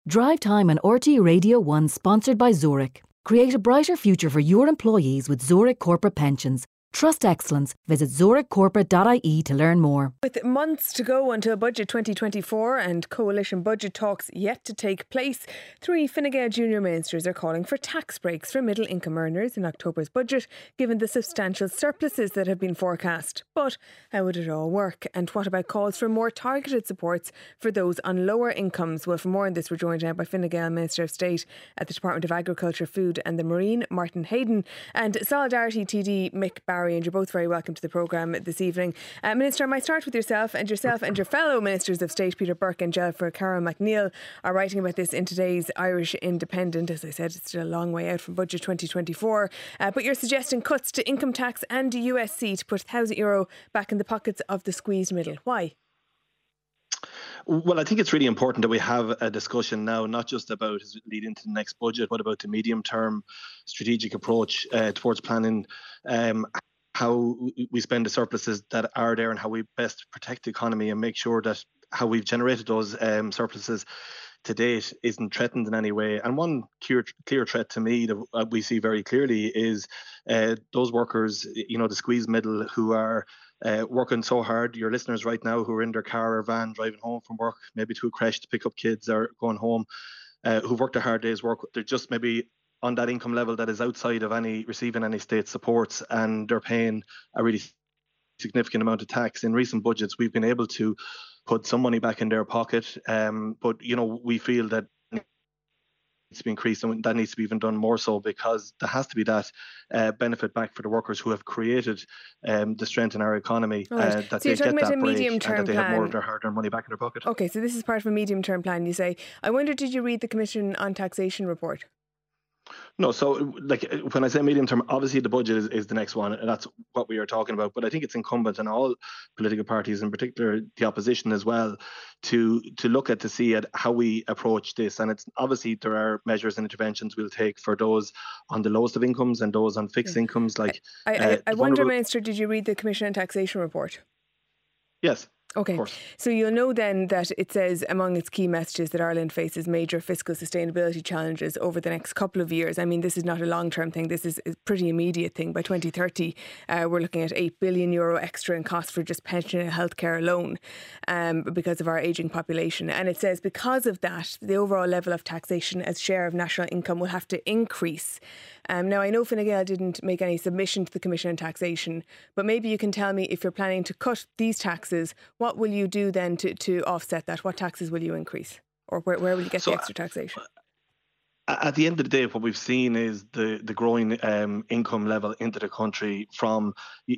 Drive Time on RT Radio 1, sponsored by Zurich. Create a brighter future for your employees with Zurich Corporate Pensions. Trust excellence. Visit zurichcorporate.ie to learn more. With months to go until Budget 2024 and coalition budget talks yet to take place, 3 Fine Gael junior ministers are calling for tax breaks for middle income earners in October's budget, given the substantial surpluses that have been forecast. But how would it all work? And what about calls for more targeted supports for those on lower incomes? Well, for more on this, we're joined now by Fine Gael Minister of State at the Department of Agriculture, Food and the Marine, Martin Hayden, and Solidarity TD Mick Barry. And you're both very welcome to the programme this evening. Minister, I might start with yourself and your fellow Ministers of State, Peter Burke and Jennifer Carroll MacNeill, are writing about this in today's Irish Independent. As I said, it's still a long way out from Budget 2024. But you're suggesting cuts to income tax and USC to put €1,000 back in the pockets of the squeezed middle. Why? Well, I think it's really important that we have a discussion now, not just about leading to the next budget, but about the medium-term strategic approach towards planning how we spend the surpluses that are there and how we best protect the economy and make sure that how we've generated those surpluses to date isn't threatened in any way. And one clear threat to me that we see very clearly is those workers, the squeezed middle, who are working so hard. Your listeners right now who are in their car or van driving home from work, maybe to a creche to pick up kids or going home, who've worked a hard day's work. They're just maybe on that income level that is outside of receiving any state supports, and they're paying a really significant amount of tax. In recent budgets, we've been able to put some money back in their pocket, but we feel that it needs to be increased, and that needs to be even done more so, because there has to be that benefit back for the workers who have created the strength in our economy. Right. That so you're they talking get about that a break medium-term and that they plan. have more of their hard-earned money back in their pocket. Okay, so this is part of a medium-term plan, you say. I wonder, did you read the Commission on Taxation report? No, so when I say medium term, obviously the budget is the next one, and that's what we are talking about. But I think it's incumbent on all political parties, in particular the opposition as well, to look to see at how we approach this. And it's obviously there are measures and interventions we'll take for those on the lowest of incomes and those on fixed incomes. I wonder, Minister, did you read the Commission on Taxation report? Yes. Okay, so you'll know then that it says among its key messages that Ireland faces major fiscal sustainability challenges over the next couple of years. I mean, this is not a long-term thing. This is a pretty immediate thing. By 2030, we're looking at €8 billion extra in costs for just pension and healthcare alone because of our ageing population. And it says because of that, the overall level of taxation as share of national income will have to increase. Now, I know Fine Gael didn't make any submission to the Commission on Taxation, but maybe you can tell me, if you're planning to cut these taxes, what will you do then to offset that? What taxes will you increase? Or where will you get the extra taxation? At the end of the day, what we've seen is the growing income level into the country from,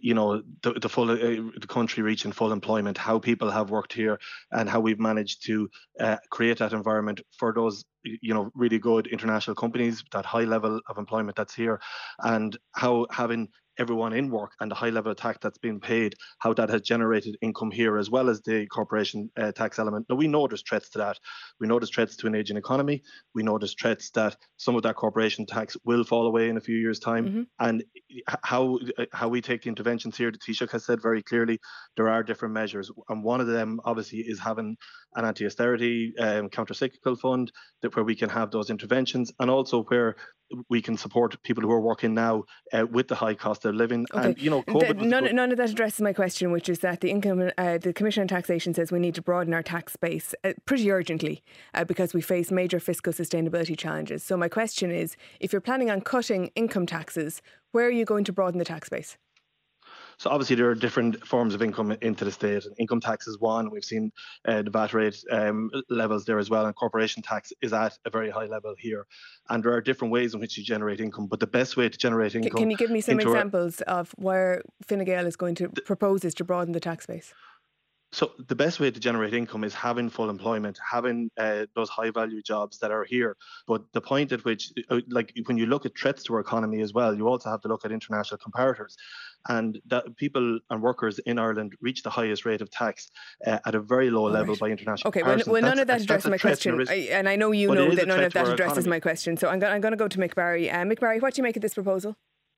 the country reaching full employment, how people have worked here and how we've managed to create that environment for those, really good international companies, that high level of employment that's here, and how having everyone in work and the high level of tax that's being paid, how that has generated income here, as well as the corporation tax element. Now, we know there's threats to that. We know there's threats to an ageing economy. We know there's threats that some of that corporation tax will fall away in a few years' time. Mm-hmm. And how we take the interventions here, the Taoiseach has said very clearly, there are different measures. And one of them, obviously, is having an anti-austerity counter-cyclical fund where we can have those interventions, and also where we can support people who are working now with the high cost of living. Okay. And none of that addresses my question, which is that the Commission on Taxation says we need to broaden our tax base pretty urgently because we face major fiscal sustainability challenges. So my question is, if you're planning on cutting income taxes, where are you going to broaden the tax base? So obviously there are different forms of income into the state. Income tax is one. We've seen the VAT rate levels there as well, and corporation tax is at a very high level here. And there are different ways in which you generate income, but the best way to generate income... Can you give me some examples of where Fine Gael is going to propose is to broaden the tax base? So the best way to generate income is having full employment, having those high value jobs that are here. But the point at which, when you look at threats to our economy as well, you also have to look at international comparators. And that people and workers in Ireland reach the highest rate of tax at a very low level by international comparisons. Well, none of that addresses my question. And I know you know that none of that addresses my question. So I'm going to go to Mick Barry. Mick Barry, what do you make of this proposal?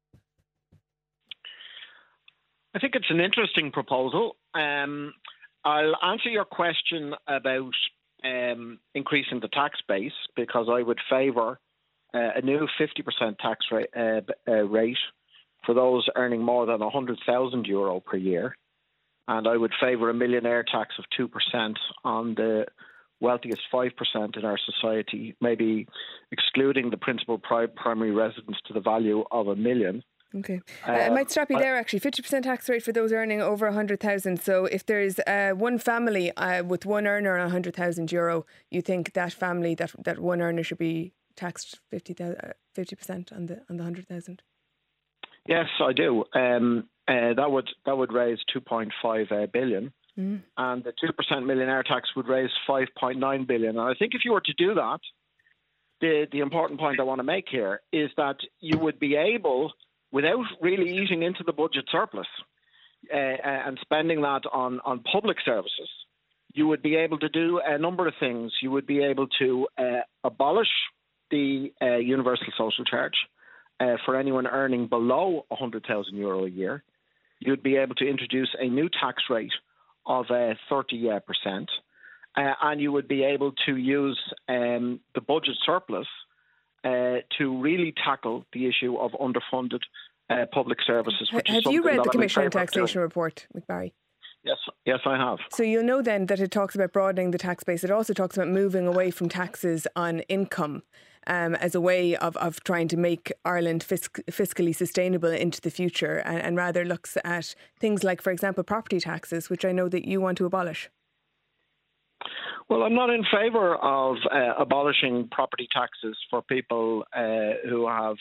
I think it's an interesting proposal. I'll answer your question about increasing the tax base, because I would favour a new 50% tax rate for those earning more than €100,000 per year. And I would favour a millionaire tax of 2% on the wealthiest 5% in our society, maybe excluding the principal primary residence to the value of $1 million. Okay. I might stop you there, actually. 50% tax rate for those earning over 100,000. So if there's one family with one earner on €100,000, you think that family, that one earner should be taxed 50% on the 100,000? Yes, I do. That would raise 2.5 billion. And the 2% millionaire tax would raise 5.9 billion. And I think if you were to do that, the important point I want to make here is that you would be able, without really eating into the budget surplus and spending that on public services, you would be able to do a number of things. You would be able to abolish the universal social charge for anyone earning below €100,000 a year. You'd be able to introduce a new tax rate of 30%, and you would be able to use the budget surplus to really tackle the issue of underfunded public services. Have you read the Commission on Taxation report, McBarry? Yes, I have. So you'll know then that it talks about broadening the tax base. It also talks about moving away from taxes on income as a way of trying to make Ireland fiscally sustainable into the future, and rather looks at things like, for example, property taxes, which I know that you want to abolish. Well, I'm not in favour of abolishing property taxes for people who have,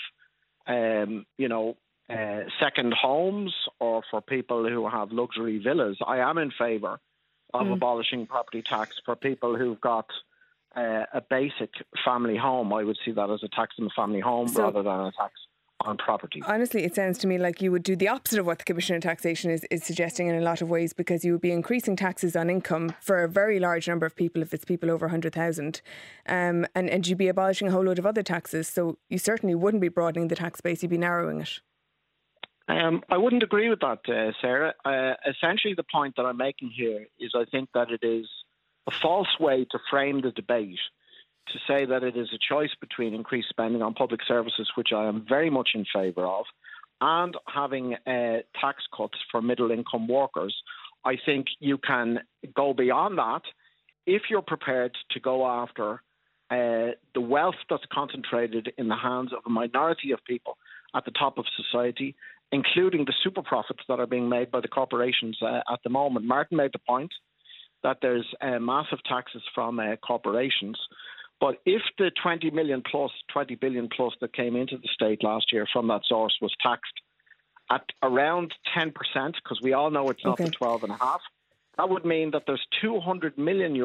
second homes, or for people who have luxury villas. I am in favour of abolishing property tax for people who've got a basic family home. I would see that as a tax on the family home rather than a tax on property. Honestly, it sounds to me like you would do the opposite of what the Commission on Taxation is suggesting in a lot of ways, because you would be increasing taxes on income for a very large number of people if it's people over 100,000, and you'd be abolishing a whole load of other taxes. So you certainly wouldn't be broadening the tax base, you'd be narrowing it. I wouldn't agree with that, Sarah. Essentially, the point that I'm making here is I think that it is a false way to frame the debate to say that it is a choice between increased spending on public services, which I am very much in favour of, and having tax cuts for middle-income workers. I think you can go beyond that if you're prepared to go after the wealth that's concentrated in the hands of a minority of people at the top of society, including the super profits that are being made by the corporations at the moment. Martin made the point that there's massive taxes from corporations. But if the 20 billion plus that came into the state last year from that source was taxed at around 10%, because we all know it's not the 12.5%, that would mean that there's €200 billion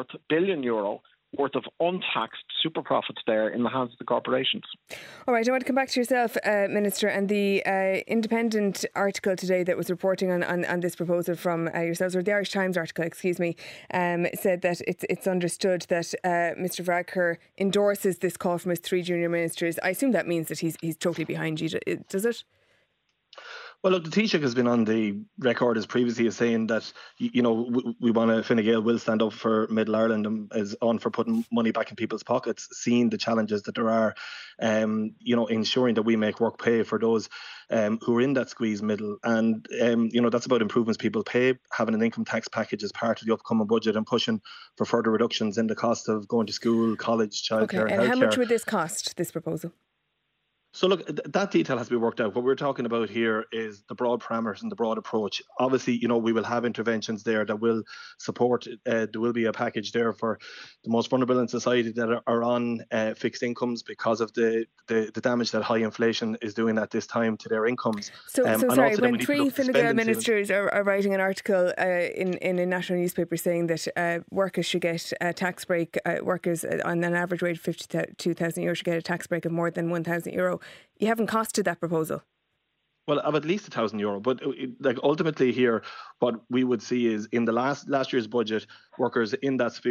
worth of untaxed super profits there in the hands of the corporations. All right, I want to come back to yourself, Minister, and the Independent article today that was reporting on this proposal from yourselves, or the Irish Times article, excuse me, said that it's understood that Mr Varadkar endorses this call from his three junior ministers. I assume that means that he's totally behind you, does it? Well, look, the Taoiseach has been on the record as previously as saying that, we want to, Fine Gael will stand up for Middle Ireland and is on for putting money back in people's pockets, seeing the challenges that there are, ensuring that we make work pay for those who are in that squeeze middle. And, that's about improvements people pay, having an income tax package as part of the upcoming budget, and pushing for further reductions in the cost of going to school, college, childcare, and healthcare. How much would this cost, this proposal? So look, that detail has to be worked out. What we're talking about here is the broad parameters and the broad approach. Obviously, we will have interventions there that will support, there will be a package there for the most vulnerable in society that are on fixed incomes because of the damage that high inflation is doing at this time to their incomes. So sorry, when three Fine Gael ministers are writing an article in a national newspaper saying that workers should get a tax break, workers on an average wage of €52,000 should get a tax break of more than €1,000, you haven't costed that proposal? Well, of at least €1,000, but ultimately here, what we would see is in the last year's budget, workers in that sphere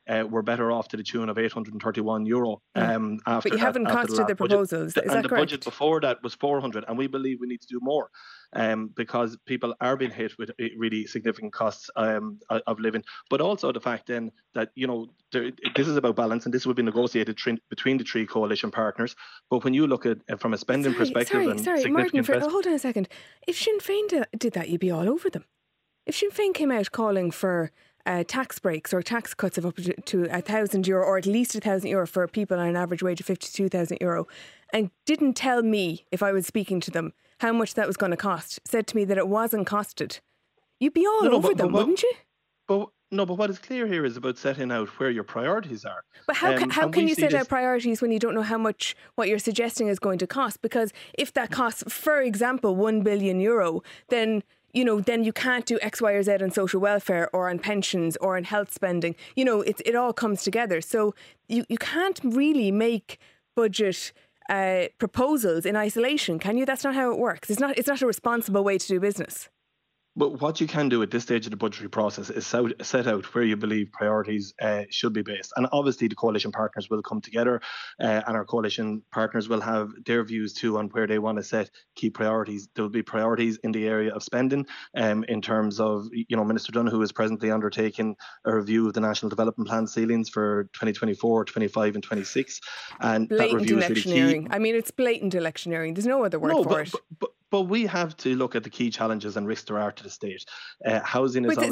were better off to the tune of €831. After but you haven't costed the proposals. Is that correct? And the budget before that was 400, and we believe we need to do more. Because people are being hit with really significant costs of living, but also the fact then that this is about balance, and this will be negotiated between the three coalition partners. But when you look at from a spending perspective, Martin, hold on a second. If Sinn Féin did that, you'd be all over them. If Sinn Féin came out calling for tax breaks or tax cuts of up to €1,000 or at least €1,000 for people on an average wage of €52,000, and didn't tell me if I was speaking to them how much that was going to cost, said to me that it wasn't costed, you'd be all over them, wouldn't you? But what is clear here is about setting out where your priorities are. But how can you set out priorities when you don't know how much what you're suggesting is going to cost? Because if that costs, for example, €1 billion, then you can't do X, Y, or Z on social welfare or on pensions or on health spending. It all comes together. So you can't really make budget proposals in isolation, can you? That's not how it works. It's not a responsible way to do business. But what you can do at this stage of the budgetary process is set out where you believe priorities should be based. And obviously the coalition partners will come together and our coalition partners will have their views too on where they want to set key priorities. There will be priorities in the area of spending in terms of, Minister Donoghue is presently undertaking a review of the National Development Plan ceilings for 2024, 25 and 26. And blatant that review is really key. I mean, it's blatant electioneering. There's no other word for it. But we have to look at the key challenges and risks there are to the state. Housing is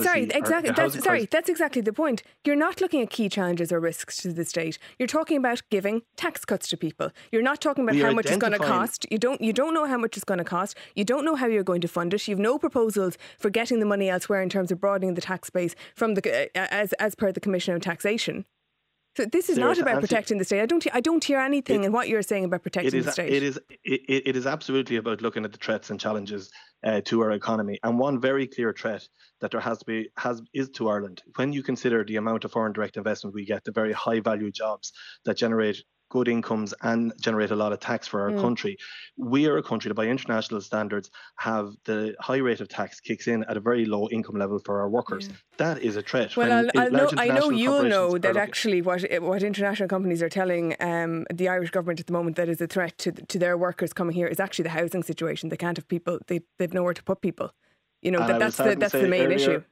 that's exactly the point. You're not looking at key challenges or risks to the state. You're talking about giving tax cuts to people. You're not talking about how much it's going to cost. You don't know how much it's going to cost. You don't know how you're going to fund it. You've no proposals for getting the money elsewhere in terms of broadening the tax base from as per the Commission on Taxation. So this is not about protecting the state. I don't hear anything in what you're saying about protecting the state. It is absolutely about looking at the threats and challenges to our economy. And one very clear threat that there is to Ireland. When you consider the amount of foreign direct investment we get, the very high value jobs that generate good incomes and generate a lot of tax for our country. We are a country that by international standards have the high rate of tax kicks in at a very low income level for our workers. That is a threat. Well, I know you'll know that actually what international companies are telling the Irish government at the moment that is a threat to their workers coming here is actually the housing situation. They can't have people, they've nowhere to put people. That's the main issue.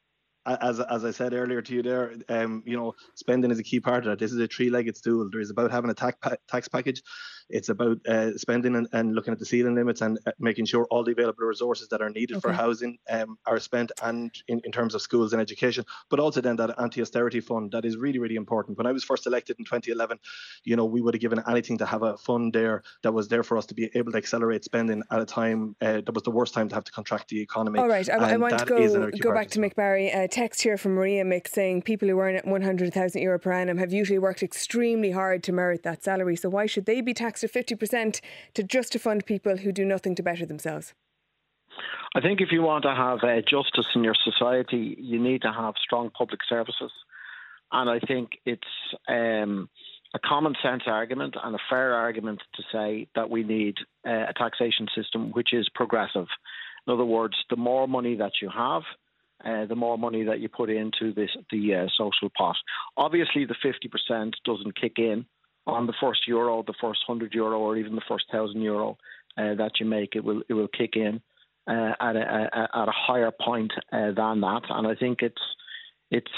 As I said earlier to you there, spending is a key part of that. This is a three-legged stool. There is about having a tax package. It's about spending and looking at the ceiling limits and making sure all the available resources that are needed for housing are spent, and in terms of schools and education, but also then that anti-austerity fund that is really, really important. When I was first elected in 2011, we would have given anything to have a fund there that was there for us to be able to accelerate spending at a time that was the worst time to have to contract the economy. All right, I want to go back to Mick Barry. Text here from Maria Mick saying people who earn €100,000 per annum have usually worked extremely hard to merit that salary. So why should they be taxed at 50% just to fund people who do nothing to better themselves? I think if you want to have justice in your society, you need to have strong public services. And I think it's a common sense argument and a fair argument to say that we need a taxation system which is progressive. In other words, the more money that you have, the more money that you put into the social pot. Obviously, the 50% doesn't kick in on the first euro, the first €100, or even the first €1,000 that you make. It will kick in at a higher point than that, and I think it's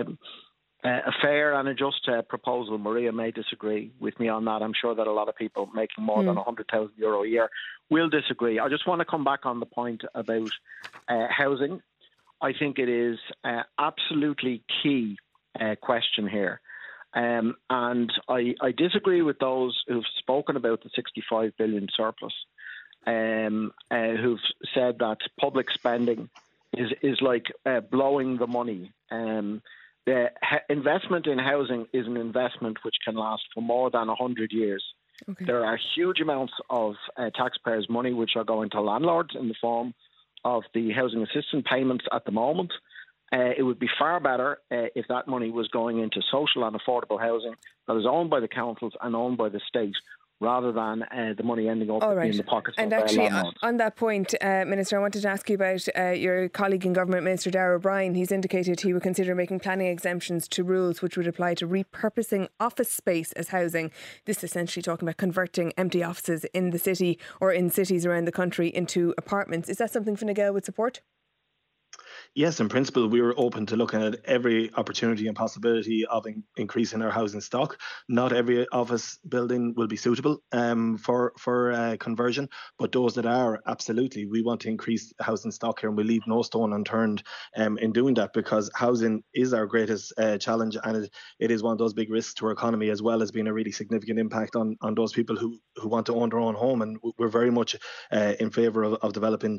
a fair and a just proposal. Maria may disagree with me on that. I'm sure that a lot of people making more than €100,000 a year will disagree. I just want to come back on the point about housing. I think it is absolutely key question here. And I disagree with those who've spoken about the 65 billion surplus, who've said that public spending is like blowing the money. The investment in housing is an investment which can last for more than 100 years. Okay. There are huge amounts of taxpayers' money which are going to landlords in the form of the housing assistance payments at the moment. It would be far better if that money was going into social and affordable housing that is owned by the councils and owned by the state, rather than the money ending up in the pockets and of actually, landlords. On that point, Minister, I wanted to ask you about your colleague in government, Minister Darragh O'Brien. He's indicated he would consider making planning exemptions to rules which would apply to repurposing office space as housing. This is essentially talking about converting empty offices in the city or in cities around the country into apartments. Is that something Fine Gael would support? Yes, in principle, we were open to looking at every opportunity and possibility of increasing our housing stock. Not every office building will be suitable for conversion, but those that are, absolutely, we want to increase housing stock here, and we leave no stone unturned in doing that, because housing is our greatest challenge, and it is one of those big risks to our economy, as well as being a really significant impact on those people who want to own their own home. And we're very much in favour of developing,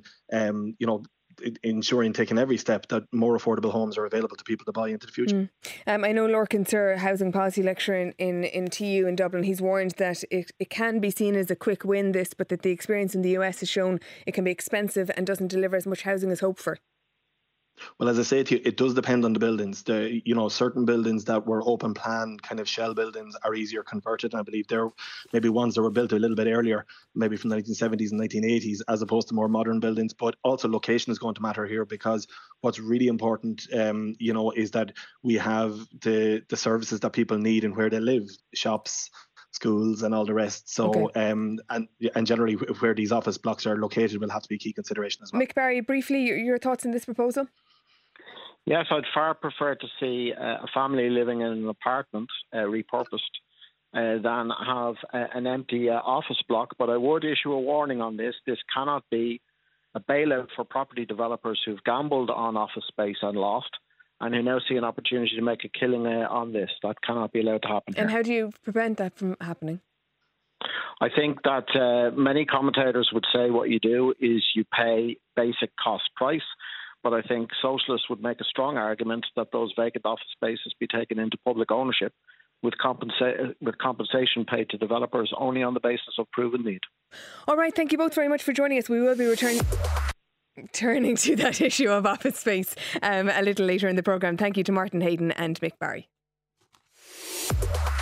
ensuring, taking every step that more affordable homes are available to people to buy into the future. I know Lorcan Sir, housing policy lecturer in TU in Dublin, he's warned that it can be seen as a quick win, this, but that the experience in the US has shown it can be expensive and doesn't deliver as much housing as hoped for. Well, as I say to you, it does depend on the buildings. Certain buildings that were open plan, kind of shell buildings, are easier converted. And I believe there maybe ones that were built a little bit earlier, maybe from the 1970s and 1980s, as opposed to more modern buildings. But also location is going to matter here, because what's really important, is that we have the services that people need and where they live, shops, schools and all the rest. So and generally where these office blocks are located will have to be a key consideration as well. Mick Barry, briefly, your thoughts on this proposal? Yes, I'd far prefer to see a family living in an apartment repurposed than have an empty office block. But I would issue a warning on this. This cannot be a bailout for property developers who've gambled on office space and lost, and who now see an opportunity to make a killing on this. That cannot be allowed to happen here. And how do you prevent that from happening? I think that many commentators would say what you do is you pay basic cost price. But I think socialists would make a strong argument that those vacant office spaces be taken into public ownership with compensation paid to developers only on the basis of proven need. All right, thank you both very much for joining us. We will be turning to that issue of office space a little later in the programme. Thank you to Martin Hayden and Mick Barry.